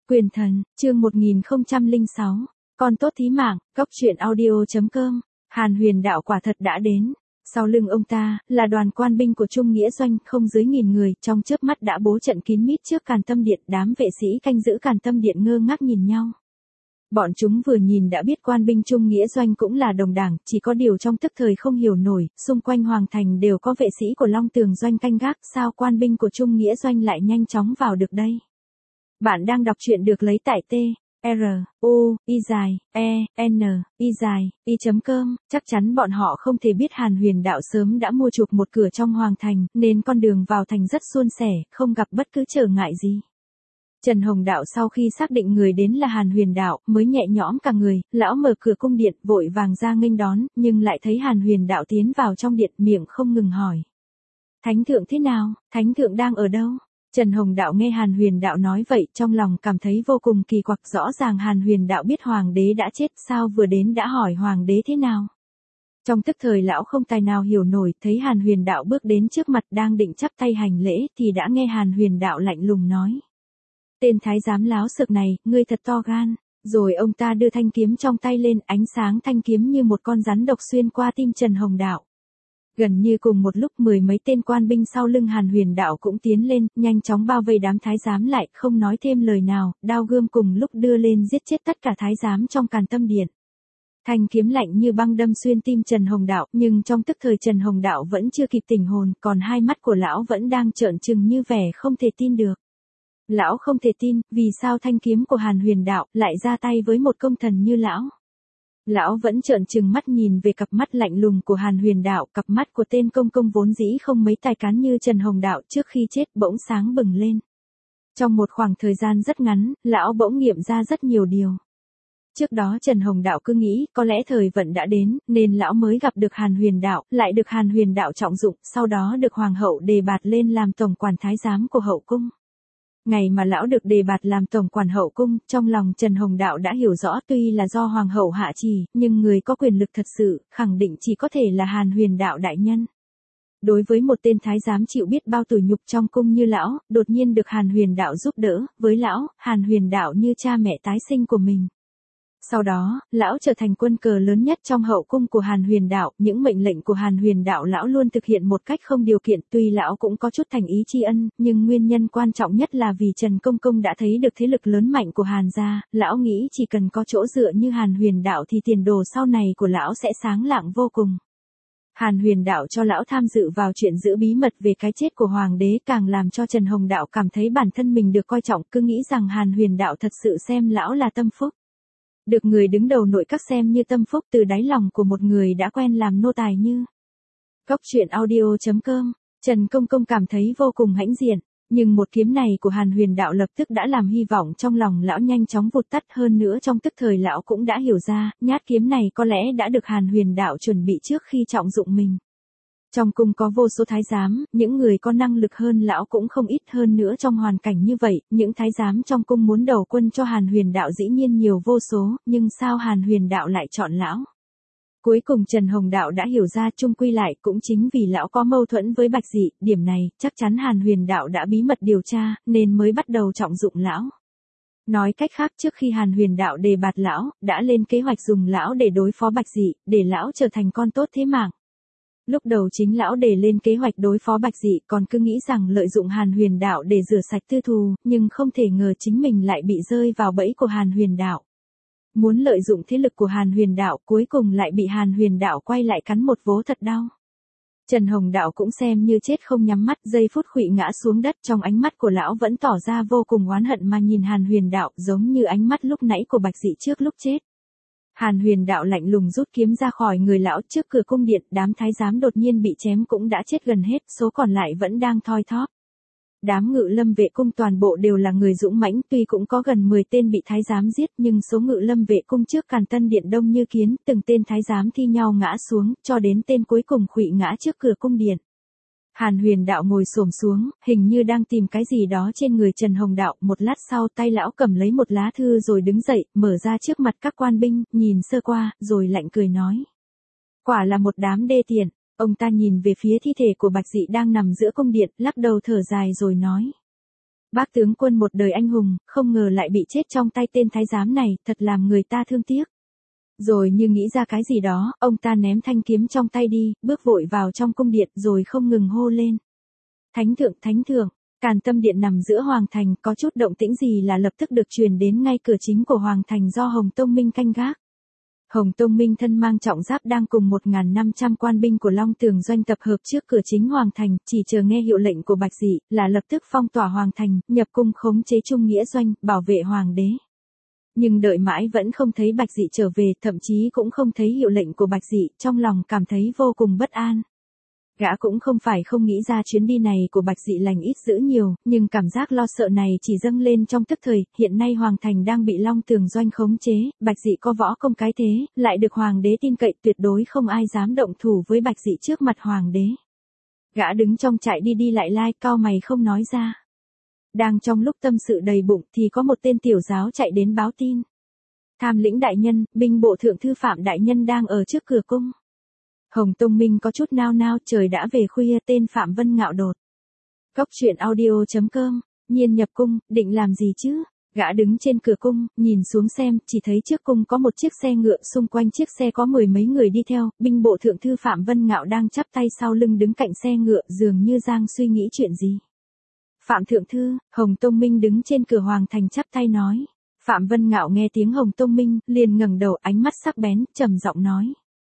Quyền thần, chương 1006, con tốt thí mạng, góc truyện audio.com, Hàn Huyền Đạo quả thật đã đến. Sau lưng ông ta, là đoàn quan binh của Trung Nghĩa Doanh, không dưới 1000 người, trong chớp mắt đã bố trận kín mít trước Càn Tâm Điện, đám vệ sĩ canh giữ Càn Tâm Điện ngơ ngác nhìn nhau. Bọn chúng vừa nhìn đã biết quan binh Trung Nghĩa Doanh cũng là đồng đảng, chỉ có điều trong tức thời không hiểu nổi, xung quanh Hoàng Thành đều có vệ sĩ của Long Tường Doanh canh gác, sao quan binh của Trung Nghĩa Doanh lại nhanh chóng vào được đây? Bạn đang đọc truyện được lấy tại t-r-u-i-e-n-i-i.com, chắc chắn bọn họ không thể biết Hàn Huyền Đạo sớm đã mua chuộc một cửa trong Hoàng Thành, nên con đường vào thành rất suôn sẻ, không gặp bất cứ trở ngại gì. Trần Hồng Đạo sau khi xác định người đến là Hàn Huyền Đạo, mới nhẹ nhõm cả người, lão mở cửa cung điện, vội vàng ra nghênh đón, nhưng lại thấy Hàn Huyền Đạo tiến vào trong điện, miệng không ngừng hỏi. Thánh thượng thế nào, thánh thượng đang ở đâu? Trần Hồng Đạo nghe Hàn Huyền Đạo nói vậy, trong lòng cảm thấy vô cùng kỳ quặc, rõ ràng Hàn Huyền Đạo biết Hoàng đế đã chết, sao vừa đến đã hỏi Hoàng đế thế nào? Trong tức thời lão không tài nào hiểu nổi, thấy Hàn Huyền Đạo bước đến trước mặt đang định chắp tay hành lễ, thì đã nghe Hàn Huyền Đạo lạnh lùng nói. Tên thái giám láo xược này, ngươi thật to gan. Rồi ông ta đưa thanh kiếm trong tay lên, ánh sáng thanh kiếm như một con rắn độc xuyên qua tim Trần Hồng Đạo. Gần như cùng một lúc 10 mấy tên quan binh sau lưng Hàn Huyền Đạo cũng tiến lên, nhanh chóng bao vây đám thái giám lại, không nói thêm lời nào, đao gươm cùng lúc đưa lên giết chết tất cả thái giám trong Càn Tâm Điện. Thanh kiếm lạnh như băng đâm xuyên tim Trần Hồng Đạo, nhưng trong tức thời Trần Hồng Đạo vẫn chưa kịp tỉnh hồn, còn hai mắt của lão vẫn đang trợn trừng như vẻ không thể tin được. Lão không thể tin, vì sao thanh kiếm của Hàn Huyền Đạo lại ra tay với một công thần như lão. Lão vẫn trợn trừng mắt nhìn về cặp mắt lạnh lùng của Hàn Huyền Đạo, cặp mắt của tên công công vốn dĩ không mấy tài cán như Trần Hồng Đạo trước khi chết bỗng sáng bừng lên. Trong một khoảng thời gian rất ngắn, lão bỗng nghiệm ra rất nhiều điều. Trước đó Trần Hồng Đạo cứ nghĩ có lẽ thời vận đã đến, nên lão mới gặp được Hàn Huyền Đạo, lại được Hàn Huyền Đạo trọng dụng, sau đó được Hoàng hậu đề bạt lên làm tổng quản thái giám của hậu cung. Ngày mà lão được đề bạt làm tổng quản hậu cung, trong lòng Trần Hồng Đạo đã hiểu rõ tuy là do Hoàng hậu hạ chỉ, nhưng người có quyền lực thật sự, khẳng định chỉ có thể là Hàn Huyền Đạo đại nhân. Đối với một tên thái giám chịu biết bao tủi nhục trong cung như lão, đột nhiên được Hàn Huyền Đạo giúp đỡ, với lão, Hàn Huyền Đạo như cha mẹ tái sinh của mình. Sau đó, lão trở thành quân cờ lớn nhất trong hậu cung của Hàn Huyền Đạo, những mệnh lệnh của Hàn Huyền Đạo lão luôn thực hiện một cách không điều kiện, tuy lão cũng có chút thành ý tri ân, nhưng nguyên nhân quan trọng nhất là vì Trần Công Công đã thấy được thế lực lớn mạnh của Hàn gia, lão nghĩ chỉ cần có chỗ dựa như Hàn Huyền Đạo thì tiền đồ sau này của lão sẽ sáng lạng vô cùng. Hàn Huyền Đạo cho lão tham dự vào chuyện giữ bí mật về cái chết của Hoàng đế càng làm cho Trần Hồng Đạo cảm thấy bản thân mình được coi trọng, cứ nghĩ rằng Hàn Huyền Đạo thật sự xem lão là tâm phúc. Được người đứng đầu nội các xem như tâm phúc từ đáy lòng của một người đã quen làm nô tài như. Góc truyện audio.com, Trần Công Công cảm thấy vô cùng hãnh diện, nhưng một kiếm này của Hàn Huyền Đạo lập tức đã làm hy vọng trong lòng lão nhanh chóng vụt tắt, hơn nữa trong tức thời lão cũng đã hiểu ra, nhát kiếm này có lẽ đã được Hàn Huyền Đạo chuẩn bị trước khi trọng dụng mình. Trong cung có vô số thái giám, những người có năng lực hơn lão cũng không ít, hơn nữa trong hoàn cảnh như vậy, những thái giám trong cung muốn đầu quân cho Hàn Huyền Đạo dĩ nhiên nhiều vô số, nhưng sao Hàn Huyền Đạo lại chọn lão? Cuối cùng Trần Hồng Đạo đã hiểu ra, chung quy lại cũng chính vì lão có mâu thuẫn với Bạch Dị, điểm này, chắc chắn Hàn Huyền Đạo đã bí mật điều tra, nên mới bắt đầu trọng dụng lão. Nói cách khác, trước khi Hàn Huyền Đạo đề bạt lão, đã lên kế hoạch dùng lão để đối phó Bạch Dị, để lão trở thành con tốt thế mạng. Lúc đầu chính lão để lên kế hoạch đối phó Bạch Dị, còn cứ nghĩ rằng lợi dụng Hàn Huyền Đạo để rửa sạch tư thù, nhưng không thể ngờ chính mình lại bị rơi vào bẫy của Hàn Huyền Đạo. Muốn lợi dụng thế lực của Hàn Huyền Đạo, cuối cùng lại bị Hàn Huyền Đạo quay lại cắn một vố thật đau. Trần Hồng Đạo cũng xem như chết không nhắm mắt, giây phút khuỵu ngã xuống đất, trong ánh mắt của lão vẫn tỏ ra vô cùng oán hận mà nhìn Hàn Huyền Đạo, giống như ánh mắt lúc nãy của Bạch Dị trước lúc chết. Hàn Huyền Đạo lạnh lùng rút kiếm ra khỏi người lão, trước cửa cung điện, đám thái giám đột nhiên bị chém cũng đã chết gần hết, số còn lại vẫn đang thoi thóp. Đám ngự lâm vệ cung toàn bộ đều là người dũng mãnh, tuy cũng có gần 10 tên bị thái giám giết, nhưng số ngự lâm vệ cung trước Càn Tân Điện đông như kiến, từng tên thái giám thi nhau ngã xuống, cho đến tên cuối cùng khuỵu ngã trước cửa cung điện. Hàn Huyền Đạo ngồi xổm xuống, hình như đang tìm cái gì đó trên người Trần Hồng Đạo, một lát sau tay lão cầm lấy một lá thư rồi đứng dậy, mở ra trước mặt các quan binh, nhìn sơ qua, rồi lạnh cười nói. Quả là một đám đê tiện. Ông ta nhìn về phía thi thể của Bạch Dị đang nằm giữa cung điện, lắc đầu thở dài rồi nói. Bác tướng quân một đời anh hùng, không ngờ lại bị chết trong tay tên thái giám này, thật làm người ta thương tiếc. Rồi như nghĩ ra cái gì đó, ông ta ném thanh kiếm trong tay đi, bước vội vào trong cung điện rồi không ngừng hô lên. Thánh thượng, Càn Tâm Điện nằm giữa Hoàng Thành, có chút động tĩnh gì là lập tức được truyền đến ngay cửa chính của Hoàng Thành do Hồng Tông Minh canh gác. Hồng Tông Minh thân mang trọng giáp đang cùng 1.500 quan binh của Long Tường Doanh tập hợp trước cửa chính Hoàng Thành, chỉ chờ nghe hiệu lệnh của Bạch Dị, là lập tức phong tỏa Hoàng Thành, nhập cung khống chế Trung Nghĩa Doanh, bảo vệ Hoàng đế. Nhưng đợi mãi vẫn không thấy Bạch Dị trở về, thậm chí cũng không thấy hiệu lệnh của Bạch Dị, trong lòng cảm thấy vô cùng bất an. Gã cũng không phải không nghĩ ra chuyến đi này của Bạch Dị lành ít dữ nhiều, nhưng cảm giác lo sợ này chỉ dâng lên trong tức thời, hiện nay Hoàng Thành đang bị Long Tường Doanh khống chế, Bạch Dị có võ công cái thế, lại được Hoàng đế tin cậy, tuyệt đối không ai dám động thủ với Bạch Dị trước mặt Hoàng đế. Gã đứng trong trại đi đi lại lai, cau mày không nói ra. Đang trong lúc tâm sự đầy bụng thì có một tên tiểu giáo chạy đến báo tin. Tham lĩnh đại nhân, binh bộ thượng thư Phạm đại nhân đang ở trước cửa cung. Hồng Tông Minh có chút nao nao, trời đã về khuya, tên Phạm Vân Ngạo đột. Cốc truyện audio.com, nhiên nhập cung, định làm gì chứ? Gã đứng trên cửa cung, nhìn xuống xem, chỉ thấy trước cung có một chiếc xe ngựa, xung quanh chiếc xe có 10 mấy người đi theo, binh bộ thượng thư Phạm Vân Ngạo đang chắp tay sau lưng đứng cạnh xe ngựa, dường như đang suy nghĩ chuyện gì. Phạm thượng thư, Hồng Tông Minh đứng trên cửa Hoàng Thành chắp tay nói. Phạm Vân Ngạo nghe tiếng Hồng Tông Minh, liền ngẩng đầu, ánh mắt sắc bén, trầm giọng nói.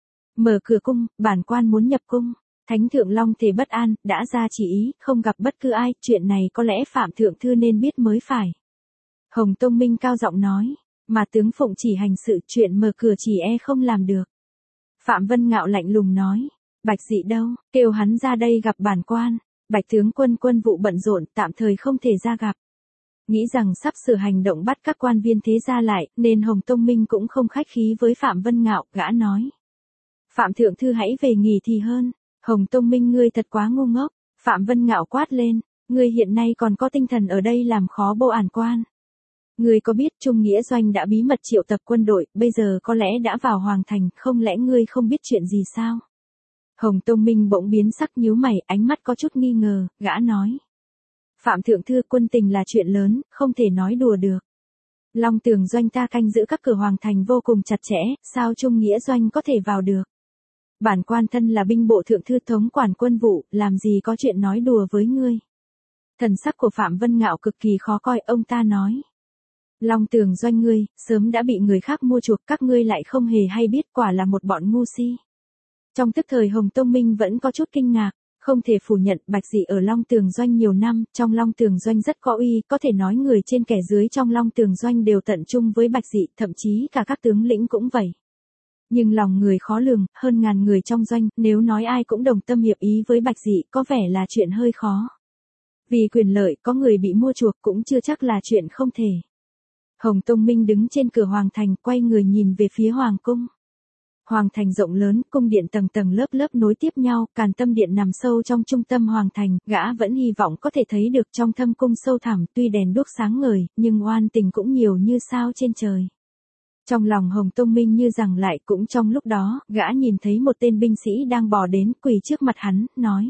Mở cửa cung, bản quan muốn nhập cung. Thánh thượng Long Thể bất an, đã ra chỉ ý, không gặp bất cứ ai, chuyện này có lẽ Phạm thượng thư nên biết mới phải. Hồng Tông Minh cao giọng nói, mà tướng phụng chỉ hành sự, chuyện mở cửa chỉ không làm được. Phạm Vân Ngạo lạnh lùng nói, Bạch Dị đâu, kêu hắn ra đây gặp bản quan. Bạch tướng quân vụ bận rộn, tạm thời không thể ra gặp. Nghĩ rằng sắp sửa hành động bắt các quan viên thế gia lại, nên Hồng Tông Minh cũng không khách khí với Phạm Vân Ngạo, gã nói. Phạm thượng thư hãy về nghỉ thì hơn. Hồng Tông Minh ngươi thật quá ngu ngốc. Phạm Vân Ngạo quát lên, ngươi hiện nay còn có tinh thần ở đây làm khó bộ ản quan. Ngươi có biết Trung Nghĩa Doanh đã bí mật triệu tập quân đội, bây giờ có lẽ đã vào Hoàng Thành, không lẽ ngươi không biết chuyện gì sao? Hồng Tông Minh bỗng biến sắc nhíu mày, ánh mắt có chút nghi ngờ, gã nói. Phạm thượng thư, quân tình là chuyện lớn, không thể nói đùa được. Long Tường Doanh ta canh giữ các cửa Hoàng Thành vô cùng chặt chẽ, sao Trung Nghĩa Doanh có thể vào được? Bản quan thân là binh bộ thượng thư thống quản quân vụ, làm gì có chuyện nói đùa với ngươi. Thần sắc của Phạm Vân Ngạo cực kỳ khó coi, ông ta nói. Long Tường Doanh ngươi, sớm đã bị người khác mua chuộc, các ngươi lại không hề hay biết, quả là một bọn ngu si. Trong tức thời Hồng Tông Minh vẫn có chút kinh ngạc, không thể phủ nhận Bạch Dị ở Long Tường Doanh nhiều năm, trong Long Tường Doanh rất có uy, có thể nói người trên kẻ dưới trong Long Tường Doanh đều tận trung với Bạch Dị, thậm chí cả các tướng lĩnh cũng vậy. Nhưng lòng người khó lường, hơn ngàn người trong doanh, nếu nói ai cũng đồng tâm hiệp ý với Bạch Dị có vẻ là chuyện hơi khó. Vì quyền lợi có người bị mua chuộc cũng chưa chắc là chuyện không thể. Hồng Tông Minh đứng trên cửa Hoàng Thành, quay người nhìn về phía Hoàng Cung. Hoàng Thành rộng lớn, cung điện tầng tầng lớp lớp nối tiếp nhau, Càn Tâm Điện nằm sâu trong trung tâm Hoàng Thành, gã vẫn hy vọng có thể thấy được trong thâm cung sâu thẳm, tuy đèn đuốc sáng ngời, nhưng oan tình cũng nhiều như sao trên trời. Trong lòng Hồng Tông Minh như rằng lại, cũng trong lúc đó, gã nhìn thấy một tên binh sĩ đang bò đến, quỳ trước mặt hắn, nói.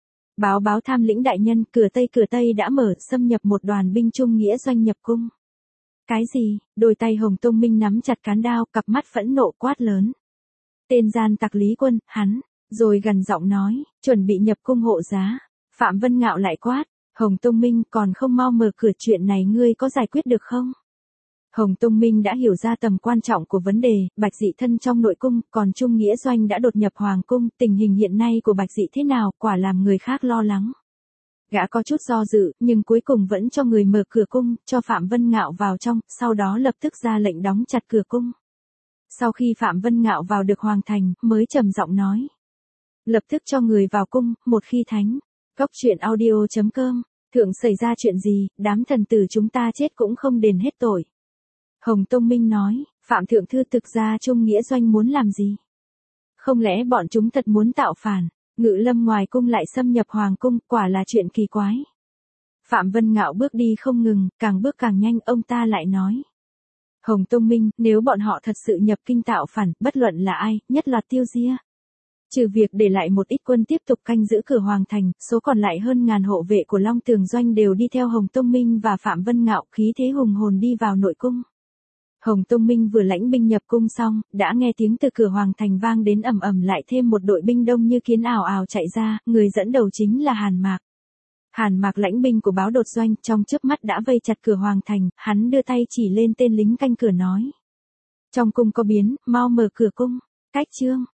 Báo tham lĩnh đại nhân, cửa Tây đã mở, xâm nhập một đoàn binh Trung Nghĩa Doanh nhập cung. Cái gì? Đôi tay Hồng Tông Minh nắm chặt cán đao, cặp mắt phẫn nộ quát lớn. Tên gian tặc Lý Quân, hắn, rồi gần giọng nói, chuẩn bị nhập cung hộ giá. Phạm Vân Ngạo lại quát, Hồng Tông Minh còn không mau mở cửa, chuyện này ngươi có giải quyết được không? Hồng Tông Minh đã hiểu ra tầm quan trọng của vấn đề, Bạch Dị thân trong nội cung, còn Trung Nghĩa Doanh đã đột nhập Hoàng Cung, tình hình hiện nay của Bạch Dị thế nào, quả làm người khác lo lắng. Gã có chút do dự, nhưng cuối cùng vẫn cho người mở cửa cung, cho Phạm Vân Ngạo vào trong, sau đó lập tức ra lệnh đóng chặt cửa cung. Sau khi Phạm Vân Ngạo vào được Hoàng Thành, mới trầm giọng nói. Lập tức cho người vào cung, một khi thánh. Cốc truyện audio.com, thượng xảy ra chuyện gì, đám thần tử chúng ta chết cũng không đền hết tội. Hồng Tông Minh nói, Phạm thượng thư thực ra Trung Nghĩa Doanh muốn làm gì? Không lẽ bọn chúng thật muốn tạo phản, Ngự Lâm ngoài cung lại xâm nhập Hoàng Cung, quả là chuyện kỳ quái. Phạm Vân Ngạo bước đi không ngừng, càng bước càng nhanh, ông ta lại nói. Hồng Tông Minh, nếu bọn họ thật sự nhập kinh tạo phản, bất luận là ai, nhất là Tiêu Gia. Trừ việc để lại một ít quân tiếp tục canh giữ cửa hoàng thành, số còn lại hơn ngàn hộ vệ của Long Tường Doanh đều đi theo Hồng Tông Minh và Phạm Vân Ngạo khí thế hùng hồn đi vào nội cung. Hồng Tông Minh vừa lãnh binh nhập cung xong, đã nghe tiếng từ cửa hoàng thành vang đến ầm ầm, lại thêm một đội binh đông như kiến ào ào chạy ra, người dẫn đầu chính là Hàn Mạc. Hàn Mạc lãnh binh của Báo Đột Doanh, trong chớp mắt đã vây chặt cửa hoàng thành, hắn đưa tay chỉ lên tên lính canh cửa nói: "Trong cung có biến, mau mở cửa cung." Cách chương